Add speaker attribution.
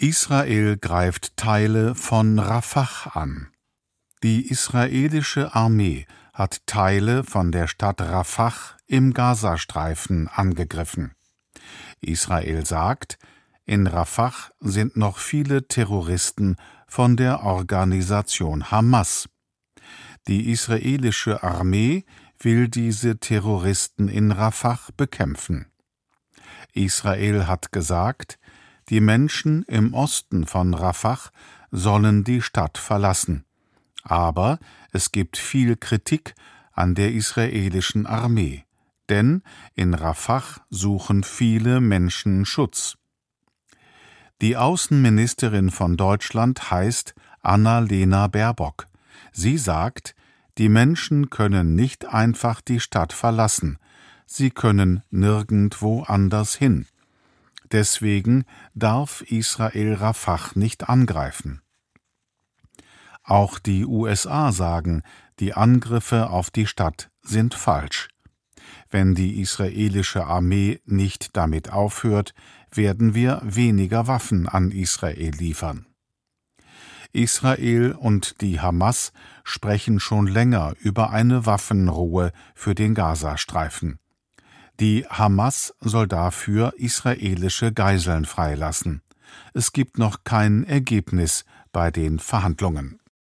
Speaker 1: Israel greift Teile von Rafah an. Die israelische Armee hat Teile von der Stadt Rafah im Gazastreifen angegriffen. Israel sagt, in Rafah sind noch viele Terroristen von der Organisation Hamas. Die israelische Armee will diese Terroristen in Rafah bekämpfen. Israel hat gesagt, die Menschen im Osten von Rafah sollen die Stadt verlassen. Aber es gibt viel Kritik an der israelischen Armee, denn in Rafah suchen viele Menschen Schutz. Die Außenministerin von Deutschland heißt Annalena Baerbock. Sie sagt, die Menschen können nicht einfach die Stadt verlassen, sie können nirgendwo anders hin. Deswegen darf Israel Rafah nicht angreifen. Auch die USA sagen, die Angriffe auf die Stadt sind falsch. Wenn die israelische Armee nicht damit aufhört, werden wir weniger Waffen an Israel liefern. Israel und die Hamas sprechen schon länger über eine Waffenruhe für den Gazastreifen. Die Hamas soll dafür israelische Geiseln freilassen. Es gibt noch kein Ergebnis bei den Verhandlungen.